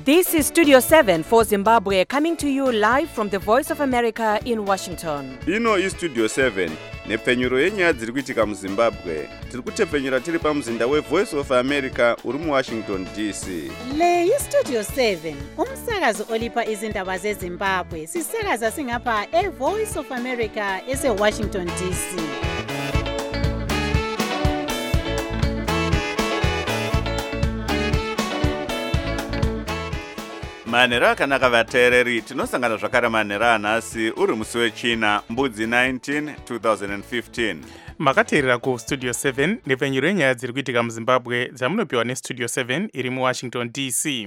This is Studio 7 for Zimbabwe, coming to you live from the Voice of America in Washington. Ino iStudio 7 nepfenyuro yenyaya dziri kuitika muZimbabwe. Tiri kutepfenyura tiri pamuzinda weVoice of America uri muWashington DC. Le iStudio 7 umsakazo olipa izindaba zeZimbabwe. Sisakaza singapha eVoice of America eseWashington DC. Manhero akanaka vateereri, tinosangana zvakare manhero anhasi uri musi wechina mbudzi 19 2015. Makateerera kuStudio 7 nepfenyuro yenyaya dziri kuitika muZimbabwe dzamunopiwa neStudio 7 iri muWashington DC.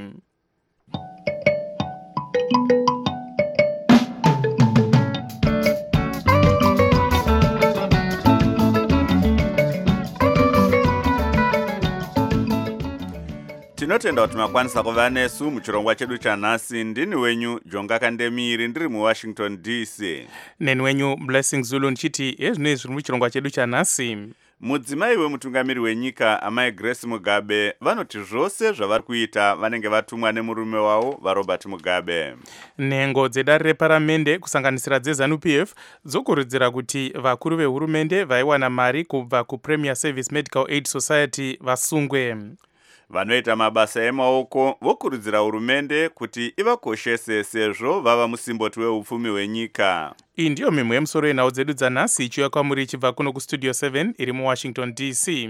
Tinotenda kuti makwanisa kuva nesu muchirongwa chedu chanhasi. Ndini wenyu Jonga Kandemiri ndiri muWashington DC. Neni wenyu Blessing Zulu nchiti ezvinoi zviri muchirongwa chedu chanhasi. Mudzimai wemutungamiri wenyika amai Grace Mugabe vanoti zvose zvavari kuita vanenge vatumwa nemurume wavo vaRobert Mugabe. Nhengo dzedare reparamende kusanganisira dzeZANU-PF dzokurudzira kuti vakuru vehurumende vaiwana mari kubva kuPremier Service Medical Aid Society vasungwe. Vanoita mabasa emaoko vokurudzira hurumende kuti ivakoshese sezvo vava musimboti weupfumi hwenyika. Iyi ndiyo mimwe yemusoro yenhau dzedu dzanhasi ichiuya kwamuri ichibva kuno kuStudio 7 iri muWashington DC.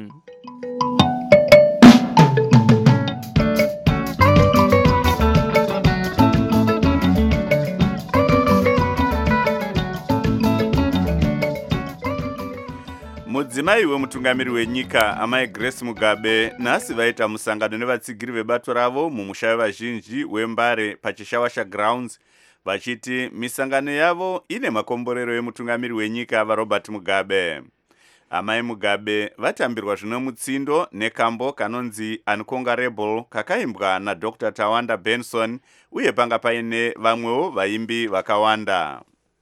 Mudzimai wemutungamiri wenyika amai Grace Mugabe nhasi vaita musangano nevatsigiri vebato ravo mumusha wevazhinji weMbare paChishawasha Grounds, vachiti misangano yavo ine makomborero emutungamiri wenyika vaRobert Mugabe. Amai Mugabe vatambirwa zvino mutsindo nekambo kanonzi Unconquerable kakaimbwa naDr. Tawanda Benson, uye panga paine vamwewo vaimbi vakawanda.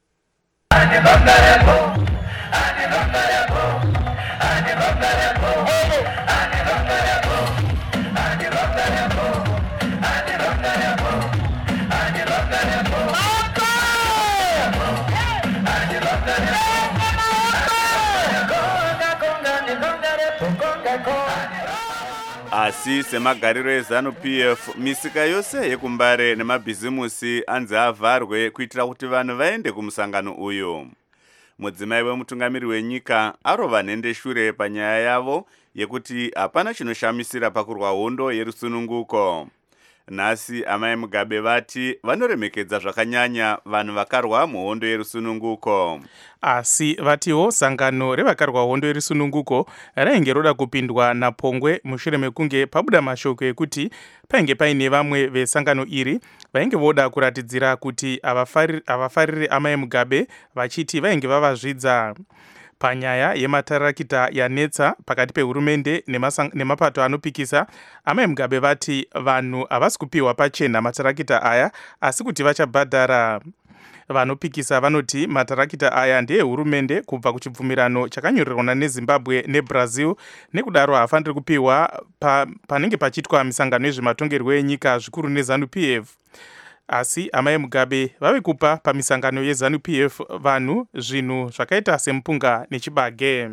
Asi semagariro eZANU-PF, misika yose yekuMbare nemabhizimusi anzi avharwe kuitira kuti vanhu vaende kumusangano uyu. Mudzimai wemutungamiri wenyika arova nhendeshure panyaya yavo yekuti hapana chinoshamisira pakurwa hondo yerusununguko. Nhasi amai Mugabe vati vanoremekedza zvakanyanya vanhu vakarwa muhondo yerusununguko. Asi vatiwo sangano revakarwa hondo yerusununguko rainge roda kupindwa napongwe mushure mekunge pabuda mashoko ekuti painge paine vamwe vesangano iri vainge voda kuratidzira kuti avafariri amai Mugabe vachiti vainge vavazvidza. Panyaya yematarakita yanetsa pakati pehurumende nemapato anopikisa, amai Mugabe vati vanhu havasi kupiwa pachena matarakita aya asi kuti vachabhadhara. Vanopikisa vanoti matarakita aya ndehurumende kubva kuchibvumirano chakanyorerwa neZimbabwe neBrazil, nekudaro hafaniri kupiwa panenge pachiitwa misangano yezvematongerwo enyika zvikuru neZANU-PF. Asi amai Mugabe vave kupa pamisangano yeZANU-PF vanhu zvinhu zvakaita semupunga nechibage.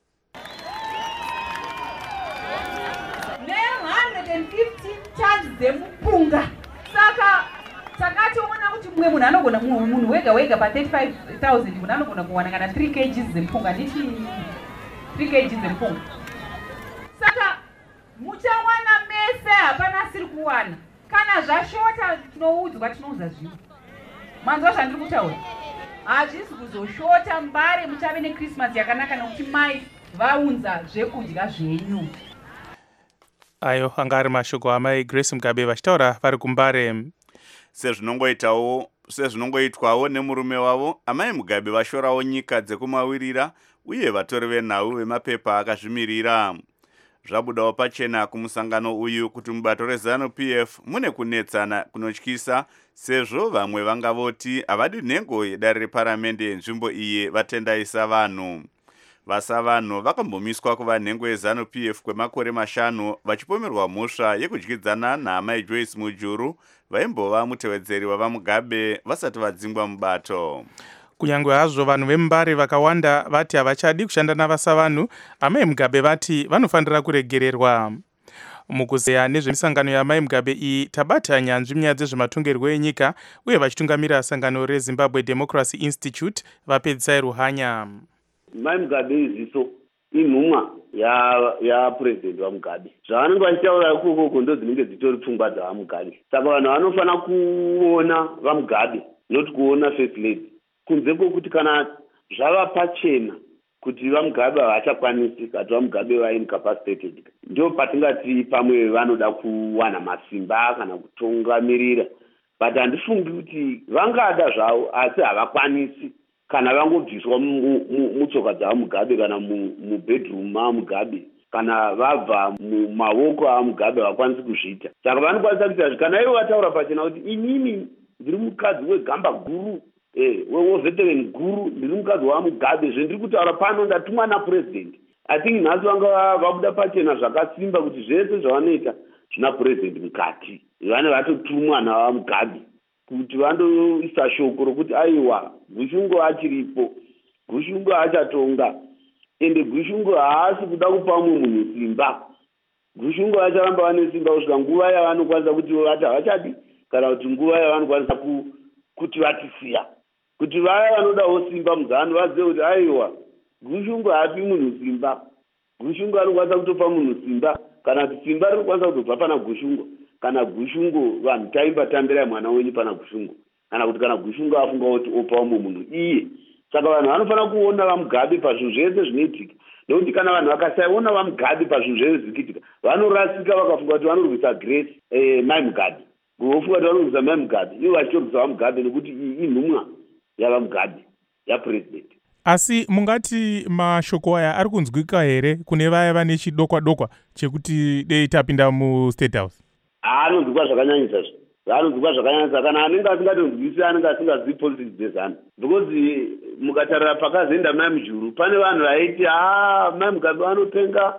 Ne115 tons dzemupunga. Saka takatoona kuti mumwe munhu anogona munhu wega pa 35,000 munhu anogona kuwana kana 3 kg dzemupunga ndichi 3 kg dzemupunga. Saka muchawana mese hapana siri kuwana. Kana zvashota tinoudzwa tinouza zvino. Manzwa zvandiri kutaura. Hazvisi kuzoshota Mbare muchave neChristmas yakanaka nokuti mai vaunza zvekudya zvenyu. Ayo anga ari mashoko amai Grace Mugabe vachitaura vari kuMbare. Sezvinongoitwawo nemurume wavo, amai Mugabe vashorawo nyika dzekumawirira uye vatori venhau vemapepa akazvimirira. Zvabudawo pachena kumusangano uyu kuti mubato reZANU-PF mune kunetsana kunotyisa, sezvo vamwe vangavoti havadi nhengo yedare reparamende yenzvimbo iyi vatendaisa vanhu. Vasavanhu vakambomiswa kuva nhengo yeZANU-PF kwemakore 5 vachipomerwa mhosva yekudyidzana naamai Joyce Mujuru vaimbova mutevedzeri wavamugabe vasati vadzingwa mubato. Kunyange hazvo vanhu veMbare vakawanda vati havachadi kushanda navasa vanhu, amai Mugabe vati vanofanira kuregererwa. Mukuzeya nezvemisangano yaamai Mugabe iyi tabata nyanzvi munyaya dzezvematongerwo enyika uye vachitungamira sangano reZimbabwe Democracy Institute vapedzisai Ruhanya. Mai Mugabe iziso inhumwa yapurezidendi waMugabe. Zvavanenge vachitaura ikoko ndo dzinenge dzitori pfungwa dzavaMugabe. Saka vanhu vanofana kuona vaMugabe not kuona first lady. Kunze kwokuti kana zvava pachena kuti vaMugabe havachakwanisi kuti vaMugabe vaincapacitated, ndio patingati pamwe vanoda kuwana masimba kana kutungamirira, but handifungi kuti vangada zvavo asi havakwanisi kana vangobviswa mutsoka dzavaMugabe kana mubedroom maMugabe kana vabva mumaoko aMugabe havakwanisi kuzviita. Saka vanokwanisa kuita kana ivo vataura pachena kuti inini ndiri mukadzi wegamba guru weveteran guru, ndiri mukadzi waMugabe, zvendiri kutaura pano ndatumwa napurezidendi. I think nhasi vanga vabuda pachena zvakasimba kuti zvese zvavanoita zvina purezidendi mukati. Vane vatotumwa navaMugabe kuti vandoisa shoko rokuti aiwa Gushungu achiripo, Gushungu achatonga, ende Gushungu haasi kuda kupa mumwe munhu simba. Gushungu acharamba vane simba kusvika nguva yavanokwanisa kuti vati havachadi kana kuti nguva yavanokwanisa kuti vatisiya. Kuti vaya vanodawo simba muzano vazive kuti aiwa Gushungu haapi munhu simba. Gushungu anokwanisa kutopa munhu simba kana kuti simba rinokwanisa kutobva pana Gushungu. Kana Gushungu vanhu taimba tambirai mwana wenyu pana Gushungu. Kana kuti kana Gushungu afunga kuti opa umwe munhu iye. Saka vanhu vanofana kuona vaMugabe pazvinhu zvese zvinoitika. Nekuti kana vanhu vakasaiona vaMugabe pazvinhu zvese zvinoitika vanorasika vakafunga kuti vanorwisa Grace mai Mugabe. Vofunga kuti vanorwisa mai Mugabe ivo vachitorwisa vaMugabe nekuti iyi inhumwa yavaMugabe yapurezidendi. Asi mungati mashoko aya ari kunzwika here kune vaya vane chidokwa-dokwa chekuti dei tapinda muState House? Anonzwika zvakanyanyisa zvo. Anonzwika zvakanyanyisa kana anenge asingatonzwisi anenge asingazivi politics dzezano. Because mukatarira pakazoenda mai Mujuru pane vanhu vaiti mai Mugabe vanopenga,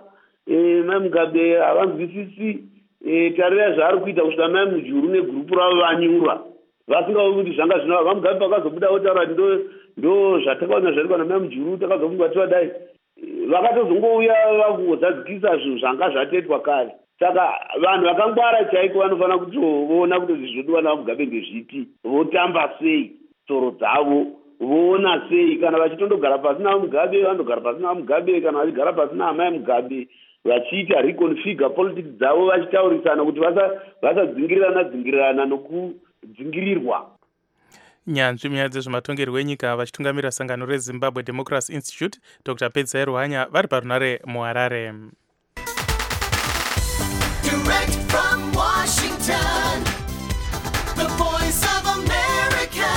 mai Mugabe havanzwisisi, tarira zvaari kuita kusvika mai Mujuru negrupu ravo vanyura. Vasingaoni kuti zvanga zvino vaMugabe pakazobuda otaura ndo zvatakaona zvaitwa namai Mujuru takazofunga tivadai. Vakatozongouya vakuzadzikisa zvinhu zvanga zvatoitwa kare. Saka vanhu vakangwara chaiko vanofana kutoona kuti zvinodiwa navaMugabe ndezvipi, votamba sei tsoro dzavo, voona sei kana vachitondogara pasi navaMugabe vanogara pasi navaMugabe, kana vachigara pasi naamai Mugabe vachiita reconfigure politics dzavo vachitaurisana kuti vasadzingirirana nokudzingirirwa. Nyanzvi munyaya dzezvematongerwo enyika vachitungamira sangano reZimbabwe Democracy Institute Dr. Pedzisai Ruhanya vari parunare muHarare. Direct from Washington, the voice of America,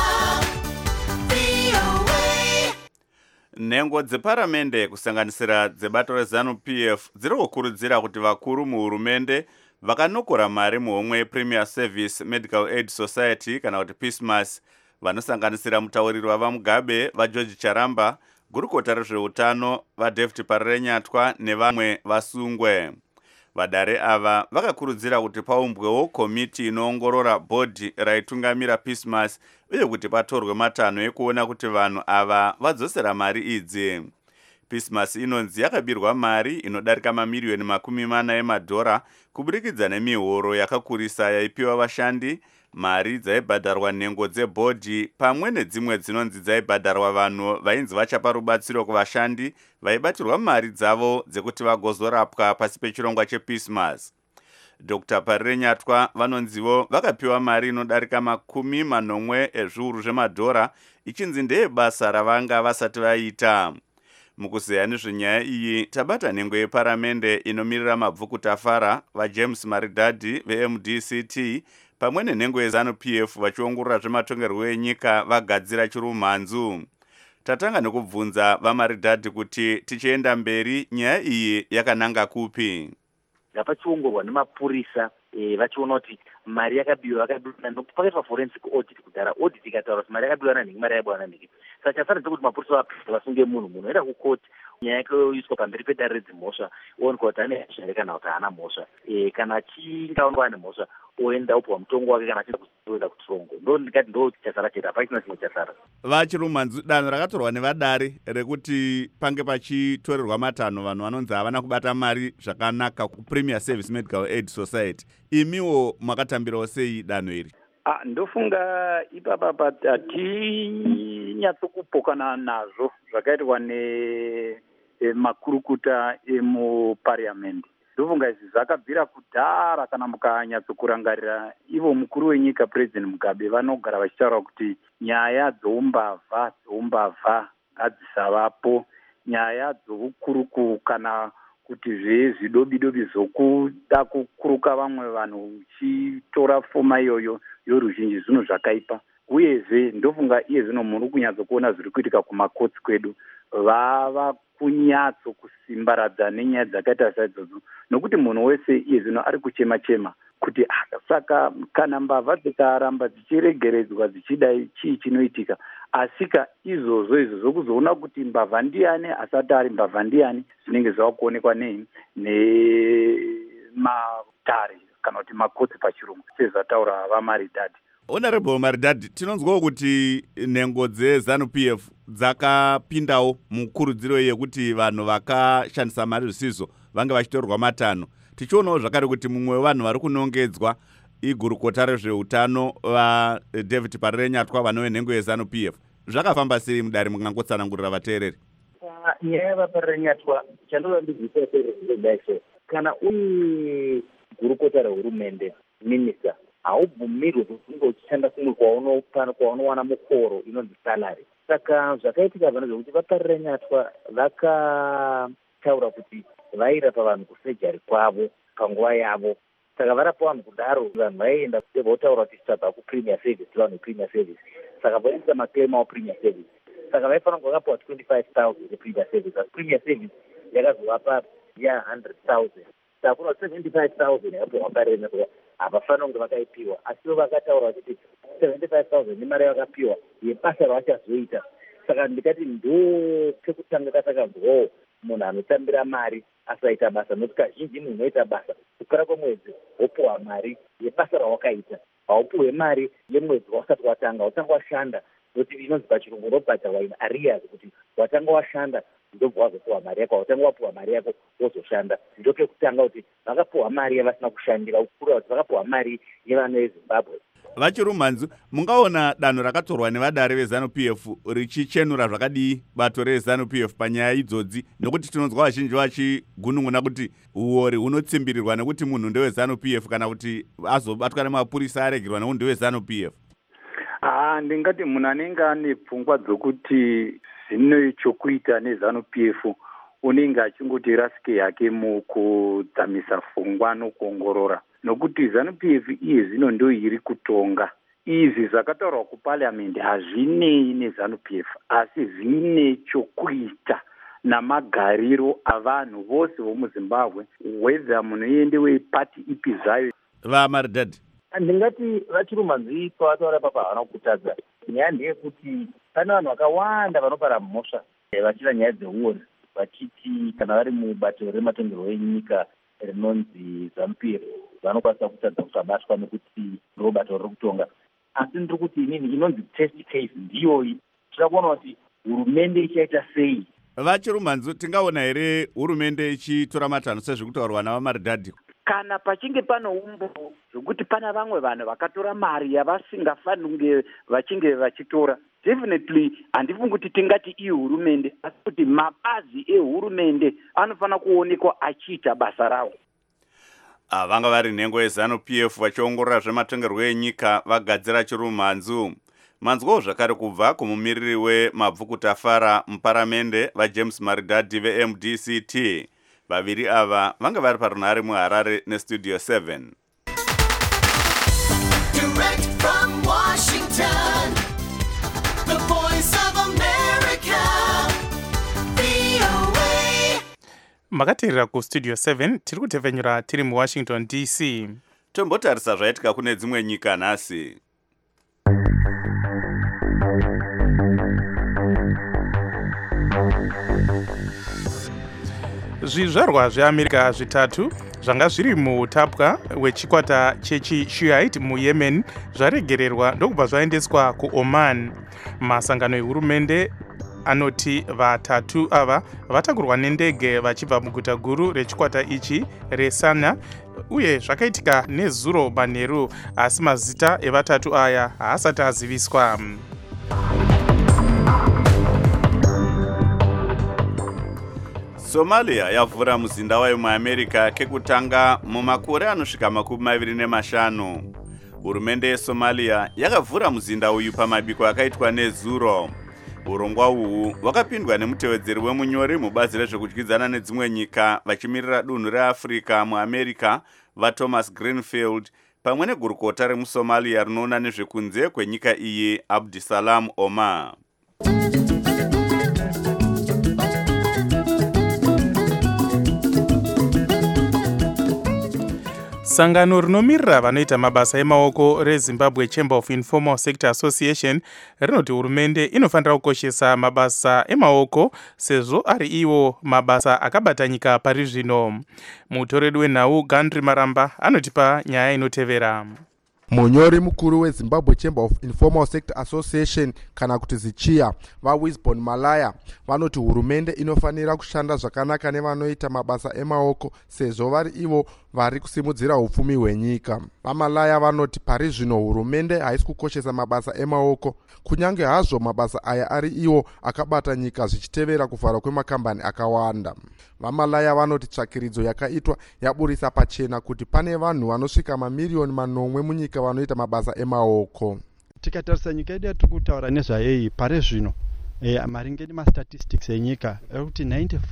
VOA. Nhengo dzeparamende kusanganisira dzebato reZANU-PF dziri kukurudzira kuti vakuru muhurumende vakanokora mari muhomwe yePremier Service Medical Aid Society kana kuti PISMAS vanosanganisira mutauriri wavaMugabe vaGeorge Charamba, gurukota rezveutano vaDavid Parirenyatwa nevamwe vasungwe. Vadare ava vakakurudzira kuti paumbwewo komiti inoongorora bhodhi raitungamira PISMAS uye kuti patorwe matanho ekuona kuti vanhu ava vadzosera mari idzi. PISMAS inonzi yakabirwa mari inodarika mamiliyoni $40 emadhora kuburikidza nemihoro yakakurisa yaipiwa vashandi, mari dzaibhadharwa nhengo dzebhodhi pamwe nedzimwe dzinonzi dzaibhadharwa vanhu vainzi vachapa rubatsiro kuvashandi vaibatirwa mari dzavo dzekuti vagozorapwa pasi pechirongwa chePISMAS. Dr. Parirenyatwa vanonzivo vakapiwa mari inodarika $50 ezviuru zvemadhora ichinzi ndeyebasa ravanga vasati vaita. Mukuzeya nezvenyaya iyi tabata nhengo yeparamende inomirira mabvukutafara vaJames Maridadi veMDCT pamwe nenhengo yeZANU-PF vachiongorora zvematongerwo enyika vagadzira chirumhanzu. Tatanga nekubvunza vaMaridadi kuti tichienda mberi nyaya iyi yakananga kupi. Ngapachiongorwa nemapurisa vachiona kuti mari yakabiwa pakaitwa forensic audit kudhara. Audit ikataura kuti mari yakabiwa nanhingi, mari yaibiwa nanhingi. Saka chafanira kuti mapurisa vasunge munhu oenda kukoti, nyaya yake yoiswa pamberi pedare redzimhosva, oonekwa kuti ane mhosva here kana kuti haana mhosva. Kana achinge aonekwa ane mhosva oenda opiwa mutongo wake kana achienda kutongo. Ndo ndikati ndo chasara chete, hapachina chimwe chasara. Vachirumanzu, danho rakatorwa nevadare rekuti pange pachitorerwa matanho vanhu vanonzi havana kubata mari zvakanaka kuPremier Service Medical Aid Society. Imiwo makatambirawo sei danho iri? Ndofunga ipapa patinyatsokuphokana nazvo zvakaitwa nemakurukuta emuparliament. Ndofunga izvi zvakabvira kudhara kana mukanyatsokurangarira ivo mukuru wenyika President Mugabe vanogara vachitaura kuti nyaya dzoumbavha ngadzisavapo, nyaya dzokukuruku kana kuti zvidobidobi zvokuda kukuruka vamwe vanhu uchitora foma iyoyo yoruzhinji zvinhu zvakaipa. Uyezve ndofunga iye zvino muri kunyatsokuona zviri kuitika kumakotsi kwedu, vava kunyatsokusimbaradza nenyaya dzakaita saidzodzo, nokuti munhu wese iye zvino ari kuchema kuti saka kana mbavha dzikaramba dzichiregeredzwa dzichidai chii chinoitika. Asika izvozvo zvokuzoona kuti mbavha ndiani asati ari mbavha ndiani zvinenge zvava kuonekwa nematare kana kuti makotsi pachirungu sezvataura vaMaridadi. Honorable Maridadi, tinonzwawo kuti nhengo dzeZANU-PF dzakapindawo mukurudziro yekuti vanhu vakashandisa mari zvisizvo vange vachitorwa matanho. Tichionawo zvakare kuti mumwe wevanhu vari kunongedzwa igurukota rezveutano vaDavid Parirenyatwa vanove nhengo yeZANU-PF. Zvakafamba sei mudare mukangotsanangurira vateereri? Nyaya yavaParirenyatwa chandoda ndibvisa ndezvo, kana uri gurukota rehurumende, minista, haubvumirwi kunge uchishanda kumwe kwaunowana mukoro inonzi salary. Saka zvakaitika vanhu zvokuti vaParirenyatwa vakataura kuti vairapa vanhu kusejari kwavo panguva yavo. Saka varapa vanhu kudaro, vanhu vaienda votaura kuti tichabva kuPremier Service tivanhu vePremier Service. Saka vaisa maklema aPremier Service. Saka vaifanira kunge vakapiwa 25,000 yePremier Service. Asi Premier Service yakazovapa 100,000. Saka kuna 75,000 yakapiwa vaParirenyatwa. Havafanira kunge vakaipiwa, asi vakataura kuti 75,000 nemari yavakapiwa yebasa ravachazoita. Saka ndikati ndo pekutanga katakanzwawo munhu anotambira mari asaita basa, nokuti kazhinji munhu unoita basa kupera kwemwedzi wopiwa mari yebasa rawakaita, haupiwe mari yemwedzi wasati watanga washanda, nokuti inonzi pachirungu unobhadharwa in arrears, kuti watanga washanda ndobva wazopiwa mari yako, watanga wapiwa mari yako wozoshanda. Ndopekutanga kuti vakapiwa mari yavasina kushandira, ukura kuti vakapiwa mari yevana veZimbabwe. Vachirumanzu, mungaona danho rakatorwa nevadare veZANU-PF richichenura zvakadii bato reZANU-PF panyaya idzodzi, nokuti tinonzwa vazhinji vachigunun'una kuti uori hunotsimbirirwa nekuti munhu ndeweZANU-PF kana kuti azobatwa nemapurisa aregerwa nekuti ndeweZANU-PF. Ndingati munhu anenge ane pfungwa dzokuti zvine chokuita neZANU-PF unenge achingoti rasike yake mukudzamisa pfungwa nokuongorora, nokuti ZANU-PF iye zvino ndo iri kutonga. Izvi zvakataurwa kuParliament hazvinei neZANU-PF, asi zvine chokuita namagariro avanhu vose vomuZimbabwe, whether munhu iyende wepati ipi zvayo. VaMaridadi, ndingati vachirumanzi pavataura papa havana kutadza. Nyaya ndeyekuti pane vanhu vakawanda vanopara mhosva vachita nyaya dzeuori, vachiti kana vari mubato rematongerwo enyika rinonzi ZANU-PF vanokwanisa kutadza kusabatwa nekuti ndo bato riri kutonga. Asi ndiri kuti inini inonzi test case ndiyoyi, tira kuona kuti hurumende ichaita sei. Vachirumanzu, tingaona here hurumende ichitora matanho sezvikutaurwa navaMaridadi? Kana pachinge pano umbo zvokuti pana vamwe vanhu vakatora mari yavasingafaniri kunge vachinge vachitora, definitely handifungi kuti tingati iyi hurumende, asi kuti mabazi ehurumende anofanira kuonekwa achiita basa rawo. Vanga vari nhengo yeZANU-PF vachiongorora zvematongerwo enyika vagadzira Chirumanzu. Manzwawo zvakare kubva kumumiriri wemabvukutafara muparamende vaJames Maridadi veMDCT. Vaviri ava vanga vari parunhare muHarare neStudio 7. Direct from Washington, the voice of America, VOA. Makateerera kuStudio 7 tiri kutevhenyura tiri muWashington DC. Tombotarisa zvaitika kune dzimwe nyika nhasi. Zvizvarwa zveAmerika zvitatu zvanga zviri muutapwa hwechikwata chechishiite muyemen zvaregererwa ndokubva zvaendeswa kuoman. Masangano ehurumende anoti vatatu ava vatakurwa nendege vachibva muguta guru rechikwata ichi reSana, uye zvakaitika nezuro manheru, asi mazita evatatu aya haasati aziviswa. Somalia yavhura muzinda wayo muAmerica kekutanga mumakore anosvika 25. Hurumende yeSomalia yakavhura muzinda uyu pamabiko akaitwa nezuro. Urongwa uhu hwakapindwa nemutevedzeri wemunyori mubazi rezvekudyidzana nedzimwe nyika vachimirira dunhu reAfrica muAmerica vaThomas Greenfield pamwe negurukota remuSomalia rinoona nezvekunze kwenyika iyi Abdisalam Omar. Sangano rinomirira vanoita mabasa emaoko reZimbabwe Chamber of Informal Sector Association rinoti hurumende inofanira kukoshesa mabasa emaoko sezvo ari iwo mabasa akabata nyika pari zvino. Mutoredi wenhau Gandri Maramba anotipa nyaya inotevera. Munyori mukuru weZimbabwe Chamber of Informal Sector Association kana kuti ZICHIA vaWisbon Malaya vanoti hurumende inofanira kushanda zvakanaka nevanoita mabasa emaoko sezvo vari ivo vari kusimudzira upfumi hwenyika. Vamalaya vanoti pari zvino hurumende haisi kukoshesa mabasa emaoko, kunyange hazvo mabasa aya ari iwo akabata nyika zvichitevera kuvharwa kwemakambani akawanda. Vamalaya vanoti tsvakiridzo yakaitwa yaburisa pachena kuti pane vanhu vanosvika mamiliyoni 9 munyika vanoita mabasa emaoko. Tikatarisa nyika yedu yatiri kutaura nezvayo pari zvino maringe nemastatistics enyika ekuti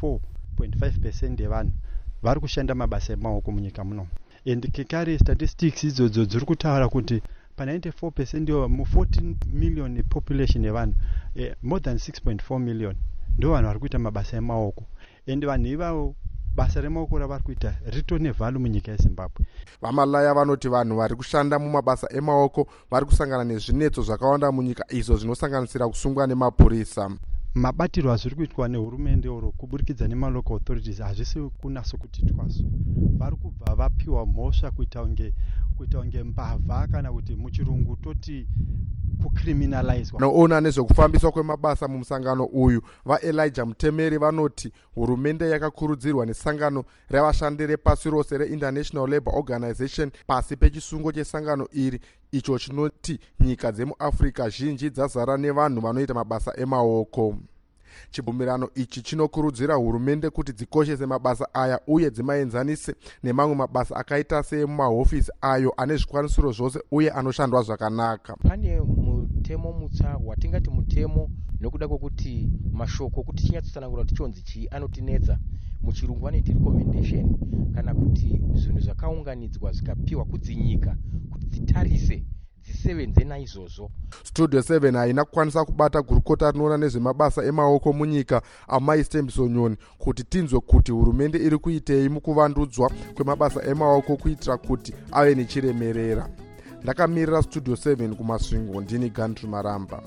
94.5% yevanhu vari kushanda mabasa emaoko munyika muno. And kekare statistics idzodzo dziri kutaura kuti pa 94% mu 14 million population yevanhu more than 6.4 million ndo vanhu vari kuita mabasa emaoko. And vanhu ivavo basa remaoko ravari kuita rito nevhalu munyika yeZimbabwe. Vamalaya vanoti vanhu vari kushanda mumabasa emaoko vari kusangana nezvinetso zvakawanda munyika izvo zvinosanganisira kusungwa nemapurisa. Mabatiro azviri kuitwa nehurumende oro kuburikidza nemalocal authorities hazvisi kunaso kuti twaso. Vari kubva vapiwa mhosva kuita unge mbavha kana kuti muchirungu toti kucriminalizwa. Noona nezvekufambiswa kwemabasa mumusangano uyu vaElijah Mutemeri vanoti hurumende yakakurudzirwa nesangano revashandi repasi rose reInternational Labour Organization pasi pechisungo chesangano iri icho chinoti nyika dzemuAfrica zhinji dzazara nevanhu vanoita mabasa emaoko. Chibvumirano ichi chinokurudzira hurumende kuti dzikoshese mabasa aya uye dzimaenzanise nemamwe mabasa akaita semumahofisi ayo ane zvikwanisiro zvose uye anoshandwa zvakanaka. Pane mutemo mutsa watingati mutemo nokuda kwekuti mashoko kuti chinyatsosanangura kuti chonzi chii anotinetsa. Muchirungu vanoti recommendation kana kuti zvinhu zvakaunganidzwa zvikapiwa kudzinyika kuti dzitarise dzisevenze naizvozvo. Studio 7 haina kukwanisa kubata gurukota rinoona nezvemabasa emaoko munyika Amai Stembisonyoni kuti tinzwe kuti hurumende iri kuitei mukuvandudzwa kwemabasa emaoko kuitira kuti ave nechiremerera. Ndakamirira Studio 7 kumasvingo ndini Gandri Maramba.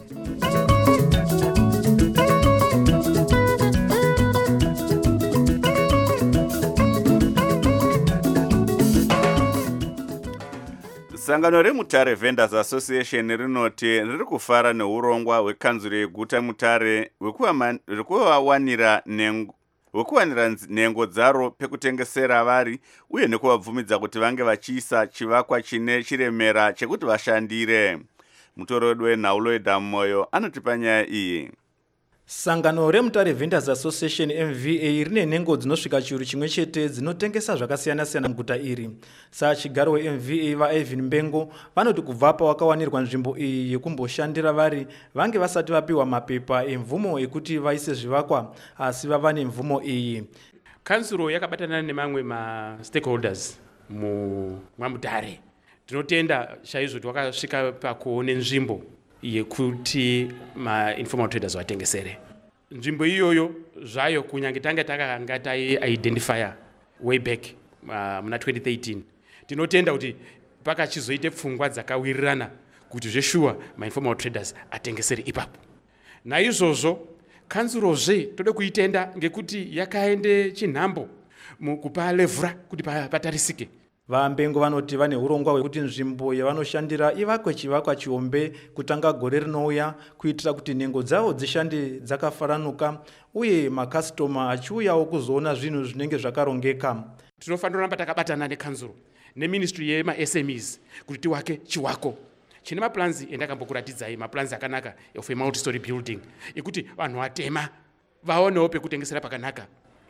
Sangano reMutare Vendors Association rinoti riri kufara neurongwa hwekanzuro yeguta Mutare hwekuwanira nhengo dzaro pekutengesera vari uye nekuvabvumidza kuti vange vachiisa chivakwa chine chiremera chekuti vashandire. Mutorodi wenhau Loida Moyo anotipa nyaya iyi. Sangano reMutare Vendors Association MVA rine nhengo dzinosvika chiuru chimwe chete dzinotengesa zvakasiyana-siyana muguta iri. Sachigaro weMVA vaEvin Mbengo vanoti kubva pawakawanirwa nzvimbo iyi yekumboshandira vari vange vasati vapiwa mapepa emvumo ekuti vaise zvivakwa asi vava nemvumo iyi. Kansuro yakabatana nemamwe stakeholders muMutare. Tinotenda chaizvo twakasvika pakuone nzvimbo yekuti informal traders vatengesere. Nzvimbo iyoyo zvayo kunyange tanga takanga tai-identifya way back muna 2013. Tinotenda kuti pakachizoite pfungwa dzakawirirana kuti zveshuwa informal traders atengesere ipapo. Naizvozvo kanzurozve tode kuitenda ngekuti yakaende chinhambo kupa levhura kuti patarisike. vambengo vanoti vane urongwa hwekuti nzvimbo yavanoshandira ivakwe chivakwa chihombe kutanga gore rinouya kuitira kuti nhengo dzavo dzishande dzakafaranuka uye makastoma achiuyawo kuzoona zvinhu zvinenge zvakarongeka. Tinofanira kuramba takabatana nekanzuro neministry yema-SMEs kuti tiwake chiwako chine maplanzi endakambokuratidzai, maplanzi akanaka of a multi-story building ekuti vanhu vatema vaonewo pekutengesera pakanaka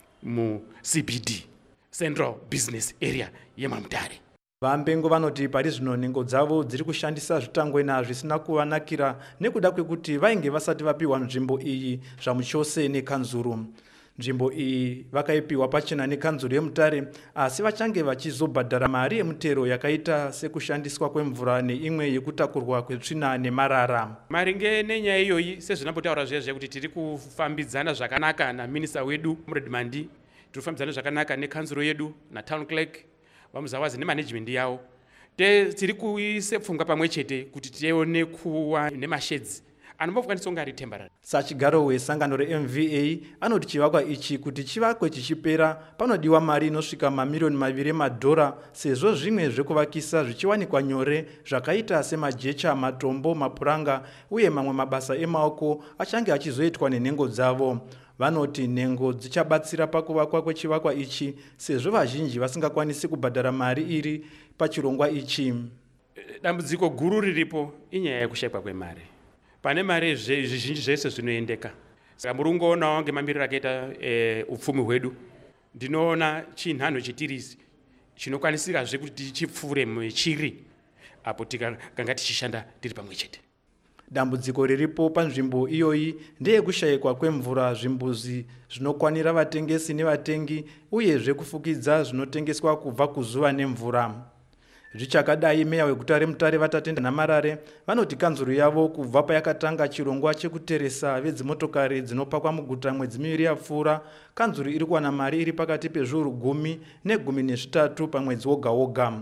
mu-CBD, Central Business Area yeMamutare. vambengo vanoti pari zvino nhengo dzavo dziri kushandisa zvitangwena zvisina kuvanakira nekuda kwekuti vainge vasati vapiwa nzvimbo iyi zvamuchose nekanzuro. nzvimbo iyi vakaipiwa pachena nekanzuro yeMutare, asi vachange vachizobhadhara mari yemutero yakaita sekushandiswa kwemvura neimwe yekutakurwa kwetsvina nemarara. Maringe nenyaya iyoyi sezvinambotaura zviya kuti tiri kufambidzana zvakanaka naminista wedu Redmond, tiri kufambidzana zvakanaka nekanzuro yedu natown clerk vamuzawazi nemanagement yavo. Tiri kuise pfungwa pamwe chete kuti tione kuwa nemasheds anombofukaniso kunge ari temporary. Sachigaro wesangano reMVA anoti chivakwa ichi kuti chivakwe chichipera panodiwa mari inosvika mamiliyoni 2 emadhora, sezvo zvimwe zvekuvakisa zvichiwanikwa nyore zvakaita semajecha, matombo, mapuranga uye mamwe mabasa emaoko achange achizoitwa nenhengo dzavo. Vanoti nhengo dzichabatsira pakuvakwa kwechivakwa ichi sezvo vazhinji vasingakwanisi kubhadhara mari iri pachirongwa ichi. Dambudziko guru riripo inyaya yekushayikwa kwemari. Pane mari zvizhinji zvese zvinoendeka. Saka muri kungoona ngemamiriro akaita upfumi hwedu, ndinoona chinhanho chitiri chinokwanisirazve kuti chipfuure mechiri apo tikanga tichishanda tiri pamwe chete. Dambudziko riripo panzvimbo iyoyi ndeyekushayikwa kwemvura, zvimbuzi zvinokwanira vatengesi nevatengi uye zvekufukidza zvinotengeswa kubva kuzuva nemvura. Zvichakadai meya weguta reMutare Vatatenda Namarare vanoti kanzuro yavo kubva payakatanga chirongwa chekuteresa vedzimotokari dzinopakwa muguta mwedzi 2 yapfuura, kanzuro iri kuwana mari iri pakati pezviuru 10 ne13 pamwedzi woga woga.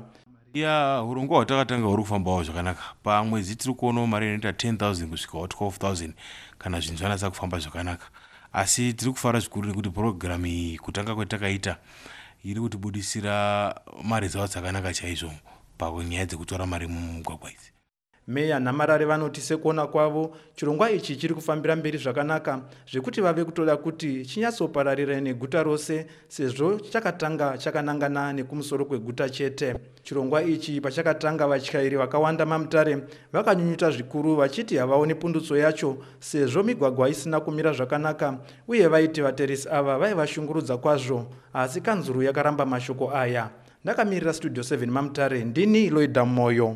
Urongwa hwatakatanga huri kufambawo zvakanaka. Pamwedzi tiri kuonawo mari inoita 10,000 kusvikawo 12,000 kana zvinhu zvanatsa kufamba zvakanaka. Asi tiri kufara zvikuru nekuti purogiramu iyi kutanga kwetakaita iri kutibudisira mari dzavo dzakanaka chaizvo panyaya dzekutora mari mumugwagwa idzi. Meya Namarare vanoti sekuona kwavo chirongwa ichi chiri kufambira mberi zvakanaka zvekuti vave kutoda kuti chinyatsopararira neguta rose sezvo chakatanga chakanangana nekumusoro kweguta chete. Chirongwa ichi pachakatanga vatyairi vakawanda maMutare vakanyunyuta zvikuru vachiti havaoni pundutso yacho sezvo migwagwa isina kumira zvakanaka uye vaiti vateresi ava vaivashungurudza kwazvo, asi kanzuro yakaramba mashoko aya. Ndakamirira Studio 7 maMutare, ndini Loida Moyo.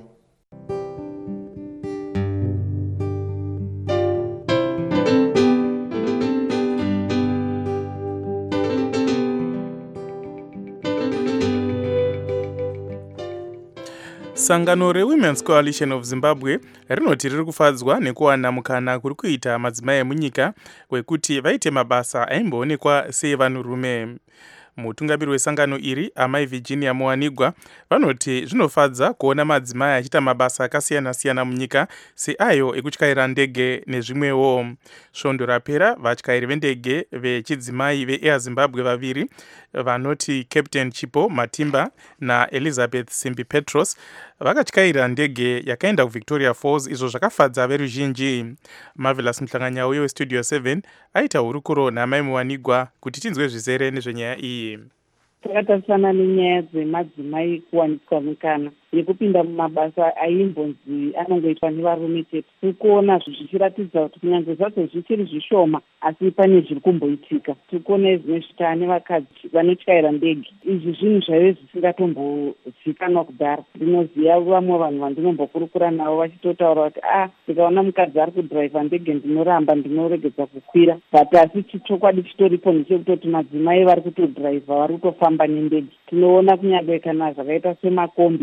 Sangano reWomen's Coalition of Zimbabwe rinoti riri kufadzwa nekuwana mukana kuri kuita madzimai emunyika wekuti vaite mabasa aimboonekwa sevanhurume. Mutungamiri wesangano iri, amai Virginia Muwanigwa, vanoti zvinofadza kuona madzimai achiita mabasa akasiyana-siyana munyika seayo ekutyaira ndege nezvimwewo. Svondo rapera vatyairi vendege vechidzimai veAir Zimbabwe vaviri vanoti Captain Chipo Matimba naElizabeth Simbi Petros vakatyaira ndege yakaenda kuVictoria Falls, izvo zvakafadza veruzhinji. Marvelous Mhlanganyauyo weStudio 7 aita hurukuro naamai Muwanigwa kuti tinzwe zvizere nezvenyaya iyi. Takatarisana nenyaya dzemadzimai kuwaniswa mukana yekupinda mumabasa aimbonzi anongoitwa nevarume chete. Tiri kuona zvichiratidza kuti kunyange zvacho zvichiri zvishoma asi pane zviri kumboitika. Tiri kuona zvimwe zviita nevakadzi vanotyaira ndege. Izvi zvinhu zvaive zvisingatombozvikanwa kudhara. Ndinoziva vamwe vanhu vandinombokurukura navo vachitotaura kuti ndikaona mukadzi ari kudhiraivha ndege ndinoramba, ndinoregedza kukwira. But asi chokwadi chitoripo ndechekutoti madzimai vari kutodhiraivha, vari kutofamba nendege. Tinoona kunyange kana zvakaita semakombi, tine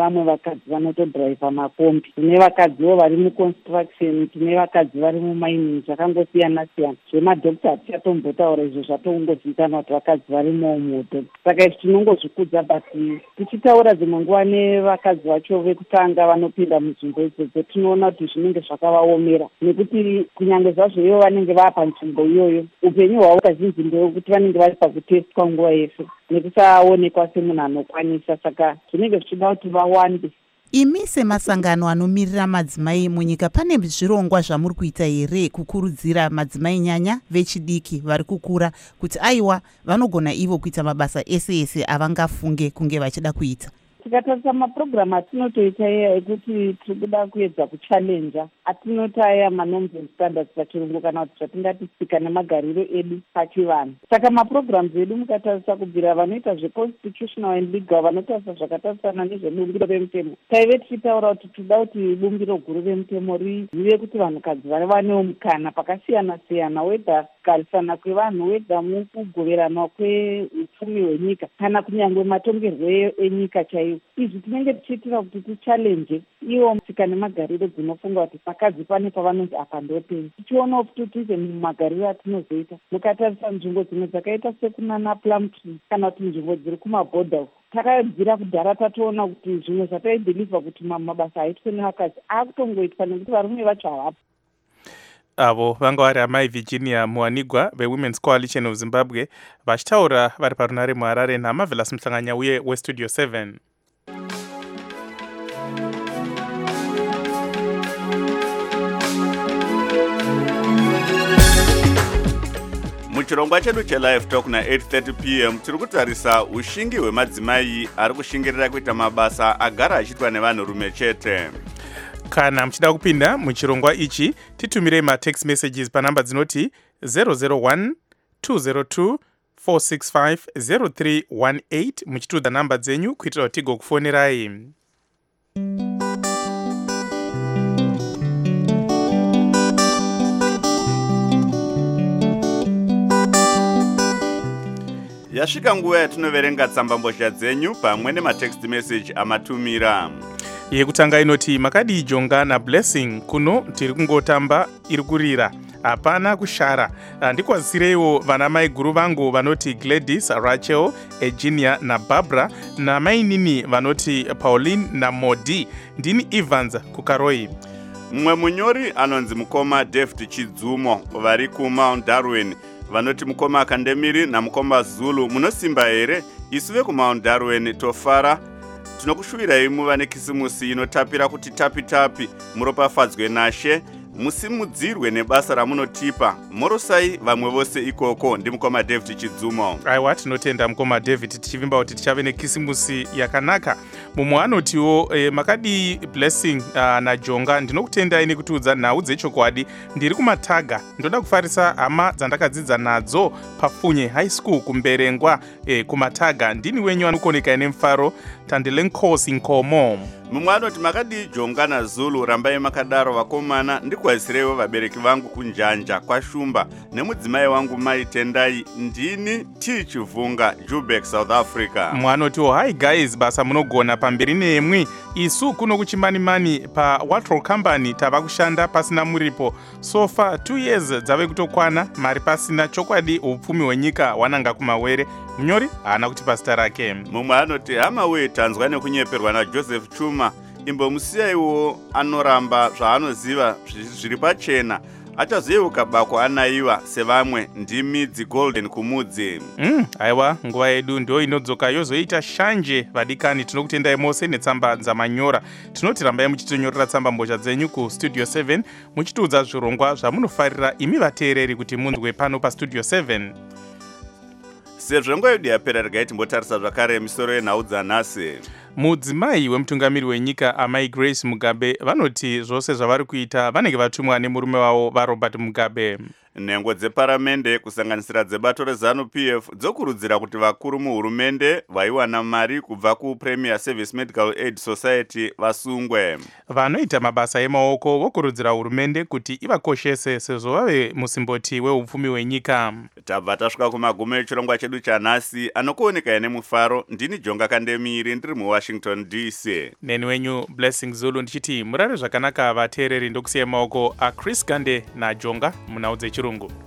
vamwe vakadzi vanotodhiraivha makombi, tine vakadziwo vari muconstruction, tine vakadzi vari mumining, zvakangosiyana-siyana. Zvemadhokita hatichatombotaura izvo zvatongozivikanwa kuti vakadzi vari momoto. Saka izvi tinongozvikudza, but tichitaura dzimwe nguva nevakadzi vacho vekutanga vanopinda munzvimbo idzodzo, tinoona kuti zvinenge zvakavaomera, nekuti kunyange zvazvo ivo vanenge vaa panzvimbo iyoyo, upenyu hwavo kazhinji ndewekuti vanenge vari pakutestwa nguva yese nekusaonekwa semunhu anokwanisa. Saka zvinenge zvichida kuti vawande. Imi semasangano anomirira madzimai munyika, pane zvirongwa zvamuri kuita here kukurudzira madzimai nyanya vechidiki vari kukura kuti aiwa vanogona ivo kuita mabasa ese ese avangafunge kunge vachida kuita? Tikatarisa mapurogiramu atinotoita iya ekuti tiri kuda kuedza kuchallenja, atinoti aya manorms and standards pachirungu, kana kuti zvatingati tsika nemagariro edu pachivanhu. Saka mapurogiramu edu mukatarisa kubvira vanoita zveconstitutional and legal, vanotarisa zvakatarisana nezvebumbiro remutemo, taive tichitaura kuti tinoda kuti bumbiro guru remutemo rizive kuti vanhukadzi vanewo mukana pakasiyana-siyana, wedha kugarisana kwevanhu, wedha mukugoverana kweupfumi hwenyika, kana kunyange matongerwo enyika chaiwo. Izvi tinenge tichiitira kuti tichallenje iwo tsika nemagariro dzinofunga kuti vakadzi pane pavanonzi apa ndopenyu. Tichionawo kuti tize mumagariro atinozoita, mukatarisa nzvimbo dzimwe dzakaita sekunana Plum Tree kana kuti nzvimbo dziri kumabhodha, takabvira kudhara tatoona kuti zvimwe zvataibhilivha kuti mabasa aitwe nevakadzi akutongoitwa nekuti varume vacho havapo. Avo vanga vari amai Virginia Muwanigwa veWomen's Coalition of Zimbabwe vachitaura vari parunare muHarare naMarvelous Mhlanganya uye weStudio 7. muchirongwa chedu chelive talk na8:30 p.m. tiri kutarisa ushingi hwemadzimai ari kushingirira kuita mabasa agara achiitwa nevanhurume chete. Kana muchida kupinda muchirongwa ichi, titumirei matext messages panamba dzinoti 001 202 465 0318 muchitudza namba dzenyu kuitira kuti tigokufonerai. Yasvika nguva yatinoverenga tsambambozha dzenyu pamwe nematext message amatumira. Yekutanga inoti makadi jonga na blessing kuno tiri kungotamba iri kurira hapana kushara. Ndikwazisireiwo vana mai guru vangu vanoti Gladys, Rachel, Eugenia na Barbara, na mainini vanoti Pauline na Modi. Ndini Evans kukaroi. Mumwe munyori anonzi mukoma David Chidzumo vari kuMount Darwin vanoti mukoma Kandemiri na mukoma Zulu, munosimba here? Isuve kuMount Darwin tofara. Tinokushuvirai muva nekisimusi inotapira kuti tapi muropafadzwe naShe, musimudzirwe nebasa ramunotipa. Morosai vamwe vose ikoko. Ndi mukoma David Chidzumo. Aiwa, tinotenda mukoma David, tichivimba kuti tichave nekisimusi yakanaka. Mumwe anotiwo makadi blessing na jonga, ndinokutendai nekutiudza nhau dzechokwadi. Ndiri kuMataga, ndoda kufarisa hama dzandakadzidza nadzo paFunye High School kumberengwa kuMataga. Ndini wenyu anokoneka nemufaro, tandile nkosi nkomo. Mumwe anoti makadi jonga na Zulu, rambai makadaro vakomana. Ndikwazisireiwo vabereki vangu kunjanja kwaShumba nemudzimai wangu Mai Tendai. Ndini Tichivunga, Joburg, South Africa. Mwanotiwo hi guys, basa munogona pamberi nemwi. Isu kuno kuchimani pa Watrol Company tava kushanda pasina muripo. So far 2 years dzave kutokwana, mari pasina, chokwadi upfumi hwenyika wananga kumawere. Munyori haana kuti pasita rake. Mumwe anoti hama we tanzwa nekunyeperwa na Joseph Chuma. Imbo musiyaiwo anoramba zvaanoziva zviri pachena. Achazouka bako anaiwa sevamwe. Ndimidzi Golden kumudzi. Aiwa, nguva yedu ndio inodzoka yozoita shanje vadikani. Tinokutendai mose netsamba dzamanyora. Tinoti rambai muchitonyorera tsamba mbozha dzenyu kuStudio 7 muchitiudza zvirongwa zvamunofarira imi vateereri kuti munzwe pano paStudio 7. Sezvo nguva yedu yapera, regai timbotarisa zvakare misoro yenhau dzanhasi. Mudzimai wemutungamiri wenyika amai Grace Mugabe vanoti zvose zvavari kuita vanenge vatumwa nemurume wavo vaRobert Mugabe. nhengo dzeparamende kusanganisira dzebato reZANU-PF dzokurudzira kuti vakuru muhurumende vaiwana mari kubva kuPremier Service Medical Aid Society vasungwe. Vanoita mabasa emaoko vokurudzira hurumende kuti ivakoshese sezvo vave musimboti weupfumi hwenyika. Tabva tasvika kumagumo echirongwa chedu chanhasi anokuoneka nemufaro. Ndini Jonga Kandemiri ndiri muWashington DC. Neni wenyu Blessing Zulu ndichiti murare zvakanaka vateereri ndokusiya maoko aChris Gande naJonga munhau dzechirungu.